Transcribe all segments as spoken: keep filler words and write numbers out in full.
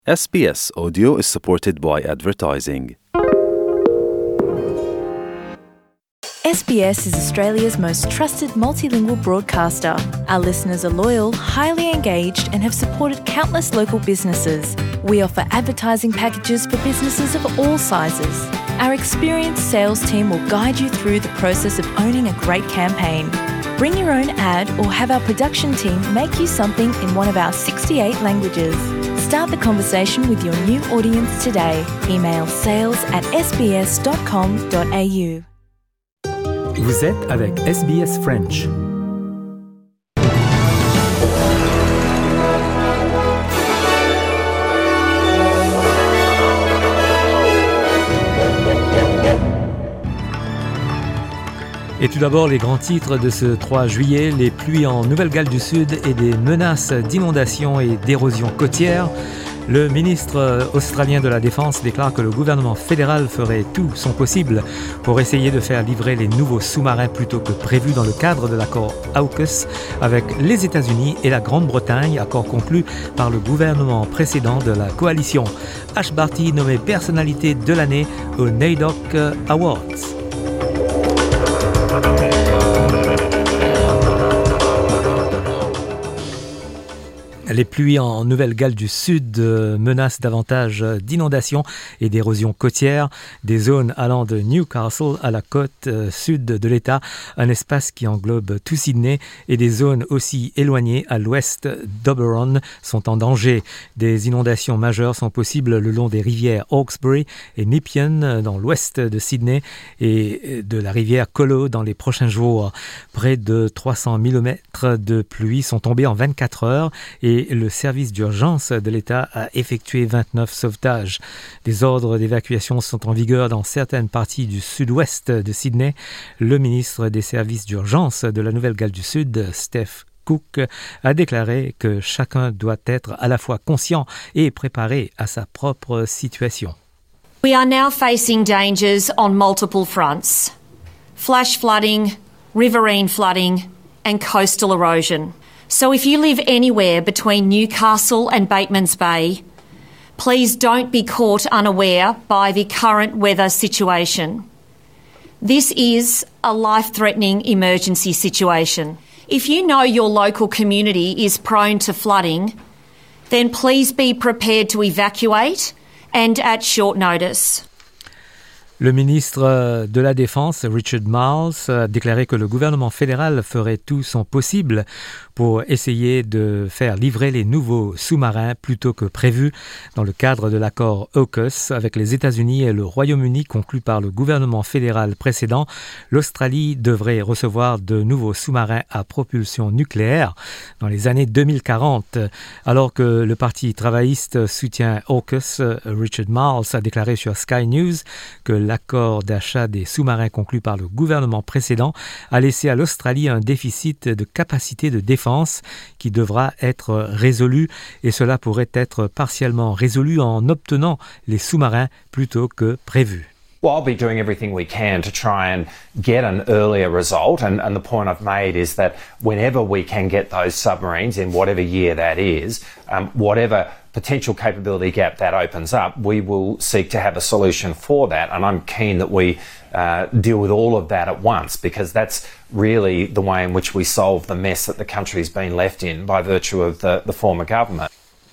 S B S Audio is supported by advertising. S B S is Australia's most trusted multilingual broadcaster. Our listeners are loyal, highly engaged, and have supported countless local businesses. We offer advertising packages for businesses of all sizes. Our experienced sales team will guide you through the process of owning a great campaign. Bring your own ad or have our production team make you something in one of our sixty-eight languages. Start the conversation with your new audience today. Email sales at s b s dot com dot a u. Vous êtes avec S B S French. Et tout d'abord, les grands titres de ce trois juillet, les pluies en Nouvelle-Galles du Sud et des menaces d'inondation et d'érosion côtière. Le ministre australien de la Défense déclare que le gouvernement fédéral ferait tout son possible pour essayer de faire livrer les nouveaux sous-marins plus tôt que prévu dans le cadre de l'accord AUKUS avec les États-Unis et la Grande-Bretagne, accord conclu par le gouvernement précédent de la coalition. Ash Barty nommé personnalité de l'année aux NAIDOC Awards. Les pluies en Nouvelle-Galles du Sud menacent davantage d'inondations et d'érosion côtière. Des zones allant de Newcastle à la côte sud de l'État, un espace qui englobe tout Sydney, et des zones aussi éloignées à l'ouest d'Oberon sont en danger. Des inondations majeures sont possibles le long des rivières Hawkesbury et Nepean dans l'ouest de Sydney et de la rivière Colo dans les prochains jours. Près de trois cents millimètres de pluie sont tombés en vingt-quatre heures et le service d'urgence de l'État a effectué vingt-neuf sauvetages. Des ordres d'évacuation sont en vigueur dans certaines parties du sud-ouest de Sydney. Le ministre des services d'urgence de la Nouvelle-Galles du Sud, Steph Cook, a déclaré que chacun doit être à la fois conscient et préparé à sa propre situation. We are now facing dangers on multiple fronts: flash flooding, riverine flooding, and coastal erosion. So if you live anywhere between Newcastle and Batemans Bay, please don't be caught unaware by the current weather situation. This is a life-threatening emergency situation. If you know your local community is prone to flooding, then please be prepared to evacuate and at short notice. Le ministre de la Défense, Richard Marles, a déclaré que le gouvernement fédéral ferait tout son possible pour essayer de faire livrer les nouveaux sous-marins plus tôt que prévu dans le cadre de l'accord AUKUS avec les États-Unis et le Royaume-Uni conclu par le gouvernement fédéral précédent. L'Australie devrait recevoir de nouveaux sous-marins à propulsion nucléaire dans les années deux mille quarante. Alors que le Parti travailliste soutient AUKUS, Richard Marles a déclaré sur Sky News que l'accord d'achat des sous-marins conclu par le gouvernement précédent a laissé à l'Australie un déficit de capacité de défense qui devra être résolu, et cela pourrait être partiellement résolu en obtenant les sous-marins plus tôt que prévu. Well, I'll be doing everything we can to try and get an earlier result, and, and the point I've made is that whenever we can get those submarines in whatever year that is, um, whatever potential capability gap that opens up, we will seek to have a solution for that, and I'm keen that we uh, deal with all of that at once, because that's really the way in which we solve the mess that the country's been left in by virtue of the, the former government.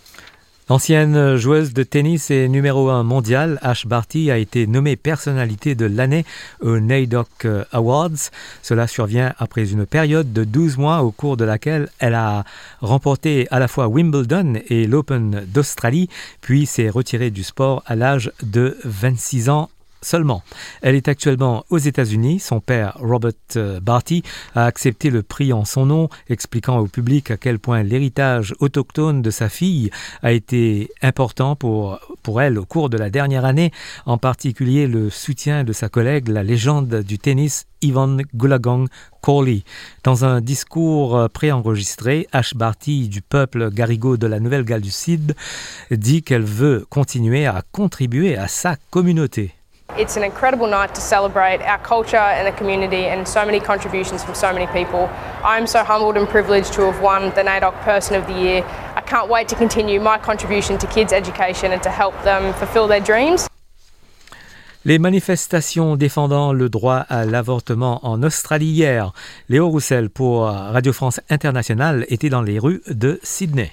L'ancienne joueuse de tennis et numéro un mondial, Ash Barty, a été nommée personnalité de l'année aux NAIDOC Awards. Cela survient après une période de douze mois au cours de laquelle elle a remporté à la fois Wimbledon et l'Open d'Australie, puis s'est retirée du sport à l'âge de vingt-six ans seulement. Elle est actuellement aux États-Unis. Son père, Robert Barty, a accepté le prix en son nom, expliquant au public à quel point l'héritage autochtone de sa fille a été important pour, pour elle au cours de la dernière année, en particulier le soutien de sa collègue, la légende du tennis Yvonne Goolagong Cawley. Dans un discours préenregistré, Ash Barty du peuple Garigo de la Nouvelle-Galles du Sud dit qu'elle veut continuer à contribuer à sa communauté. It's an incredible night to celebrate our culture and the community and so many contributions from so many people. I'm so humbled and privileged to have won the NAIDOC Person of the Year, a can't wait to continue my contribution to kids' education and to help them fulfill their dreams. Les manifestations défendant le droit à l'avortement en Australie hier. Léo Roussel pour Radio France Internationale était dans les rues de Sydney.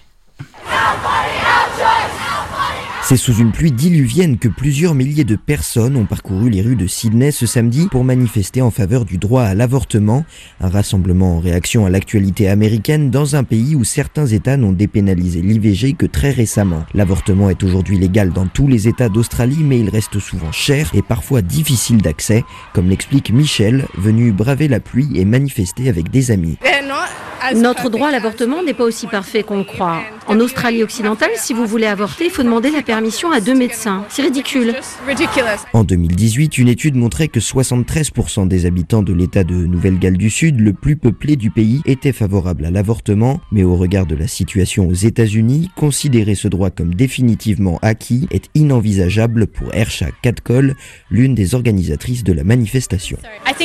C'est sous une pluie diluvienne que plusieurs milliers de personnes ont parcouru les rues de Sydney ce samedi pour manifester en faveur du droit à l'avortement. Un rassemblement en réaction à l'actualité américaine dans un pays où certains États n'ont dépénalisé l'I V G que très récemment. L'avortement est aujourd'hui légal dans tous les États d'Australie, mais il reste souvent cher et parfois difficile d'accès, comme l'explique Michelle, venue braver la pluie et manifester avec des amis. Notre droit à l'avortement n'est pas aussi parfait qu'on le croit. En Australie occidentale, si vous voulez avorter, il faut demander la permission à deux médecins. C'est ridicule. En deux mille dix-huit, une étude montrait que soixante-treize pour cent des habitants de l'État de Nouvelle-Galles du Sud, le plus peuplé du pays, étaient favorables à l'avortement. Mais au regard de la situation aux États-Unis, considérer ce droit comme définitivement acquis est inenvisageable pour Ersha Kadkol, l'une des organisatrices de la manifestation.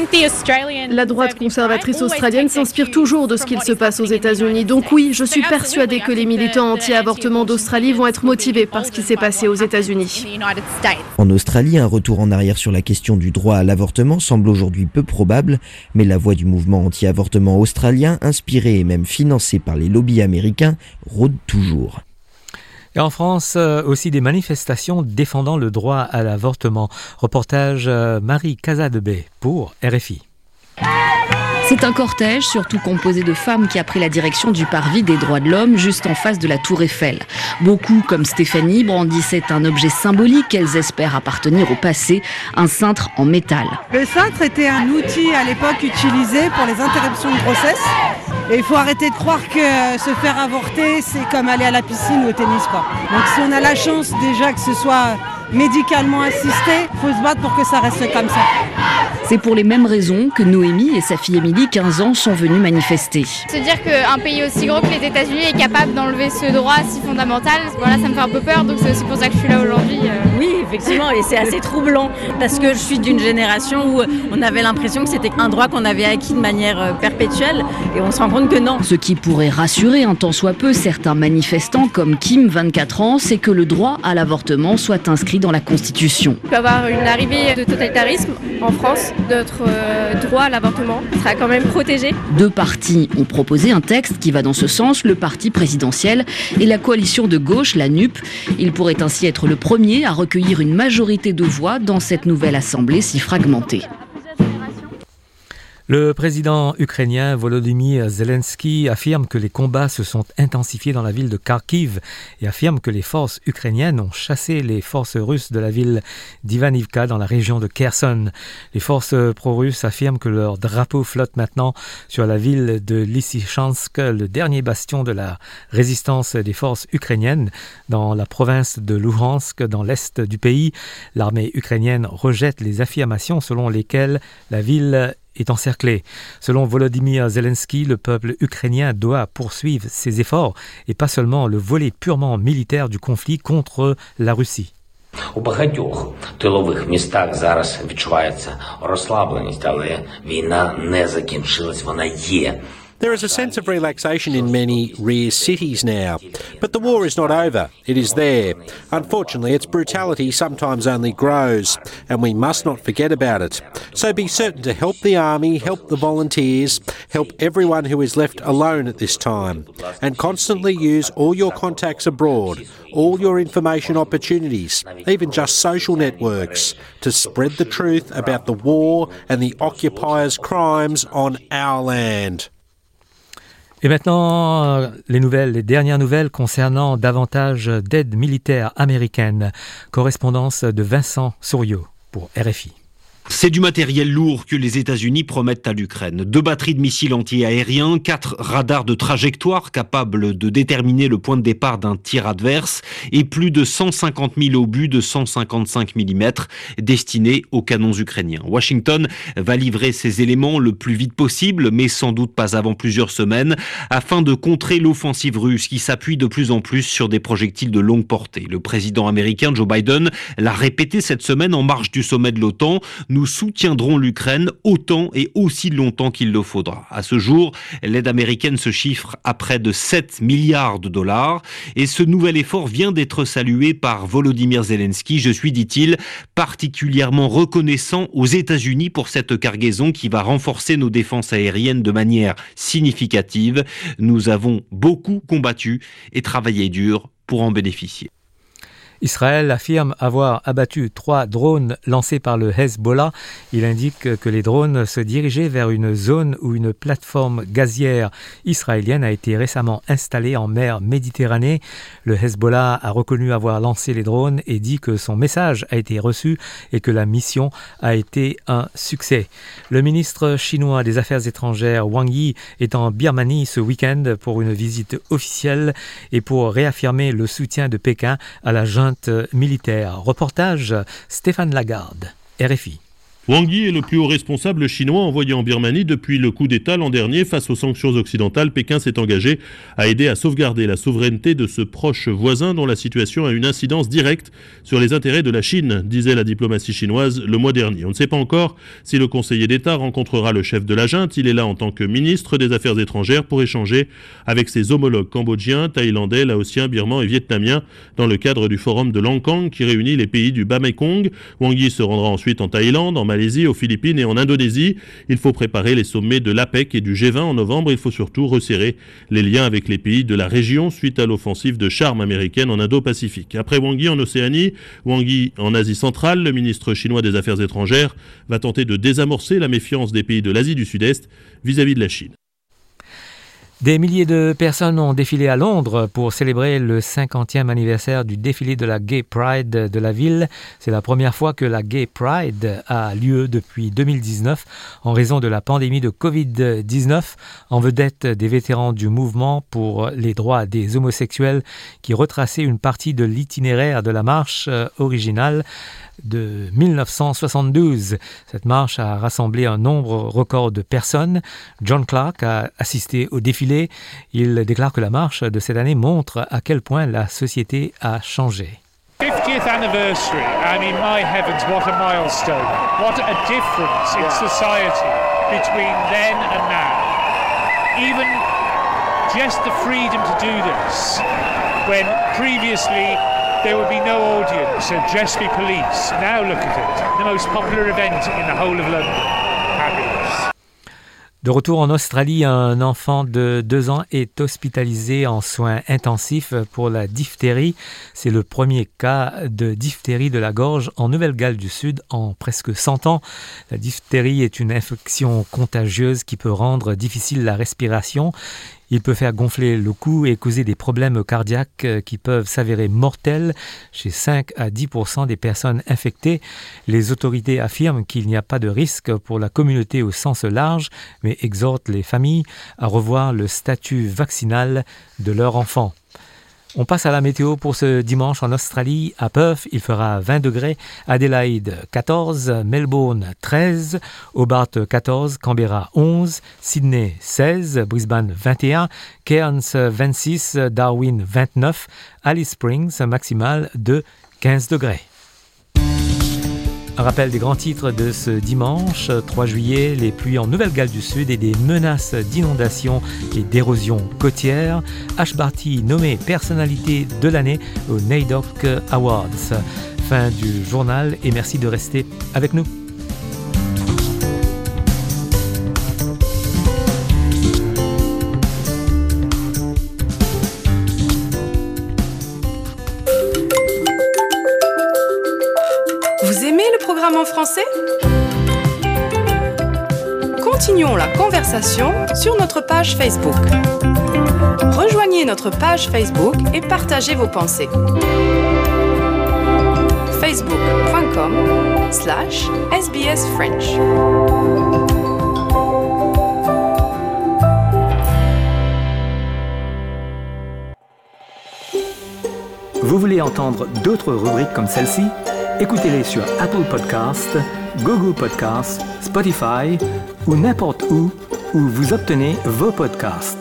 La droite conservatrice australienne s'inspire toujours de ce qu'il se passe aux États-Unis. Donc oui, je suis persuadée que les militants anti-avortement d'Australie vont être motivés par ce qui s'est passé aux États-Unis. En Australie, un retour en arrière sur la question du droit à l'avortement semble aujourd'hui peu probable, mais la voix du mouvement anti-avortement australien, inspiré et même financé par les lobbies américains, rôde toujours. Et en France, euh, aussi des manifestations défendant le droit à l'avortement. Reportage euh, Marie Casadebé pour R F I. C'est un cortège, surtout composé de femmes, qui a pris la direction du parvis des droits de l'homme, juste en face de la Tour Eiffel. Beaucoup, comme Stéphanie, brandissaient un objet symbolique qu'elles espèrent appartenir au passé, un cintre en métal. Le cintre était un outil à l'époque utilisé pour les interruptions de grossesse. Et il faut arrêter de croire que se faire avorter, c'est comme aller à la piscine ou au tennis, quoi. Donc si on a la chance déjà que ce soit médicalement assisté, il faut se battre pour que ça reste comme ça. C'est pour les mêmes raisons que Noémie et sa fille Émilie, quinze ans, sont venues manifester. Se dire qu'un pays aussi gros que les États-Unis est capable d'enlever ce droit si fondamental, voilà, ça me fait un peu peur, donc c'est aussi pour ça que je suis là aujourd'hui. Oui, effectivement, et c'est assez troublant, parce que je suis d'une génération où on avait l'impression que c'était un droit qu'on avait acquis de manière perpétuelle, et on se rend compte que non. Ce qui pourrait rassurer un tant soit peu certains manifestants comme Kim, vingt-quatre ans, c'est que le droit à l'avortement soit inscrit dans la Constitution. Il peut y avoir une arrivée de totalitarisme en France. Notre euh, droit à l'avortement sera quand même protégé. Deux partis ont proposé un texte qui va dans ce sens, le parti présidentiel et la coalition de gauche, la N U P. Il pourrait ainsi être le premier à recueillir une majorité de voix dans cette nouvelle assemblée si fragmentée. Le président ukrainien Volodymyr Zelensky affirme que les combats se sont intensifiés dans la ville de Kharkiv et affirme que les forces ukrainiennes ont chassé les forces russes de la ville d'Ivanivka dans la région de Kherson. Les forces pro-russes affirment que leur drapeau flotte maintenant sur la ville de Lysychansk, le dernier bastion de la résistance des forces ukrainiennes dans la province de Luhansk, dans l'est du pays. L'armée ukrainienne rejette les affirmations selon lesquelles la ville est encerclé. Selon Volodymyr Zelensky, le peuple ukrainien doit poursuivre ses efforts et pas seulement le volet purement militaire du conflit contre la Russie. У багатьох тилових містах зараз відчувається розслабленість, але війна не закінчилась, вона є. There is a sense of relaxation in many rear cities now. But the war is not over. It is there. Unfortunately, its brutality sometimes only grows, and we must not forget about it. So be certain to help the army, help the volunteers, help everyone who is left alone at this time, and constantly use all your contacts abroad, all your information opportunities, even just social networks, to spread the truth about the war and the occupiers' crimes on our land. Et maintenant, les nouvelles, les dernières nouvelles concernant davantage d'aide militaire américaine. Correspondance de Vincent Souriau pour R F I. C'est du matériel lourd que les États-Unis promettent à l'Ukraine. Deux batteries de missiles anti-aériens, quatre radars de trajectoire capables de déterminer le point de départ d'un tir adverse et plus de cent cinquante mille obus de cent cinquante-cinq millimètres destinés aux canons ukrainiens. Washington va livrer ces éléments le plus vite possible, mais sans doute pas avant plusieurs semaines, afin de contrer l'offensive russe qui s'appuie de plus en plus sur des projectiles de longue portée. Le président américain Joe Biden l'a répété cette semaine en marge du sommet de l'OTAN. nous soutiendrons l'Ukraine autant et aussi longtemps qu'il le faudra. À ce jour, l'aide américaine se chiffre à près de sept milliards de dollars et ce nouvel effort vient d'être salué par Volodymyr Zelensky. Je suis, dit-il, particulièrement reconnaissant aux États-Unis pour cette cargaison qui va renforcer nos défenses aériennes de manière significative. Nous avons beaucoup combattu et travaillé dur pour en bénéficier. Israël affirme avoir abattu trois drones lancés par le Hezbollah. Il indique que les drones se dirigeaient vers une zone où une plateforme gazière israélienne a été récemment installée en mer Méditerranée. Le Hezbollah a reconnu avoir lancé les drones et dit que son message a été reçu et que la mission a été un succès. Le ministre chinois des Affaires étrangères Wang Yi est en Birmanie ce week-end pour une visite officielle et pour réaffirmer le soutien de Pékin à la junte militaire. Reportage Stéphane Lagarde, R F I. Wang Yi est le plus haut responsable chinois envoyé en Birmanie depuis le coup d'État l'an dernier. Face aux sanctions occidentales, Pékin s'est engagé à aider à sauvegarder la souveraineté de ce proche voisin dont la situation a une incidence directe sur les intérêts de la Chine, disait la diplomatie chinoise le mois dernier. On ne sait pas encore si le conseiller d'État rencontrera le chef de la junte. Il est là en tant que ministre des Affaires étrangères pour échanger avec ses homologues cambodgiens, thaïlandais, laotiens, birmans et vietnamiens dans le cadre du forum de Langkang qui réunit les pays du Bas-Mekong. Wang Yi se rendra ensuite en Thaïlande, en Malaisie, aux Philippines et en Indonésie. Il faut préparer les sommets de l'APEC et du G vingt en novembre. Il faut surtout resserrer les liens avec les pays de la région suite à l'offensive de charme américaine en Indo-Pacifique. Après Wang Yi en Océanie, Wang Yi en Asie centrale, le ministre chinois des Affaires étrangères va tenter de désamorcer la méfiance des pays de l'Asie du Sud-Est vis-à-vis de la Chine. Des milliers de personnes ont défilé à Londres pour célébrer le cinquantième anniversaire du défilé de la Gay Pride de la ville. C'est la première fois que la Gay Pride a lieu depuis deux mille dix-neuf en raison de la pandémie de covid dix-neuf. En vedette des vétérans du mouvement pour les droits des homosexuels qui retraçaient une partie de l'itinéraire de la marche originale de dix-neuf cent soixante-douze. Cette marche a rassemblé un nombre record de personnes. John Clark a assisté au défilé. Il déclare que la marche de cette année montre à quel point la société a changé. fiftieth anniversary, I mean, my heavens, what a milestone. What a difference in society between then and now. Even just the freedom to do this, when previously there would be no audience, so just be police. Now look at it, the most popular event in the whole of London. Fabulous. De retour en Australie, un enfant de deux ans est hospitalisé en soins intensifs pour la diphtérie. C'est le premier cas de diphtérie de la gorge en Nouvelle-Galles du Sud en presque cent ans. La diphtérie est une infection contagieuse qui peut rendre difficile la respiration. Il peut faire gonfler le cou et causer des problèmes cardiaques qui peuvent s'avérer mortels chez cinq à dix pour cent des personnes infectées. Les autorités affirment qu'il n'y a pas de risque pour la communauté au sens large, mais exhortent les familles à revoir le statut vaccinal de leur enfant. On passe à la météo pour ce dimanche en Australie. À Perth, il fera vingt degrés, Adélaïde quatorze, Melbourne treize, Hobart quatorze, Canberra onze, Sydney seize, Brisbane vingt et un, Cairns vingt-six, Darwin vingt-neuf, Alice Springs maximale de quinze degrés. Un rappel des grands titres de ce dimanche trois juillet, les pluies en Nouvelle-Galles du Sud et des menaces d'inondation et d'érosion côtière. Ash Barty nommé personnalité de l'année aux NAIDOC Awards. Fin du journal et merci de rester avec nous. En français? Continuons la conversation sur notre page Facebook. Rejoignez notre page Facebook et partagez vos pensées. facebook.com slash SBS French. Vous voulez entendre d'autres rubriques comme celle-ci? Écoutez-les sur Apple Podcasts, Google Podcasts, Spotify ou n'importe où où vous obtenez vos podcasts.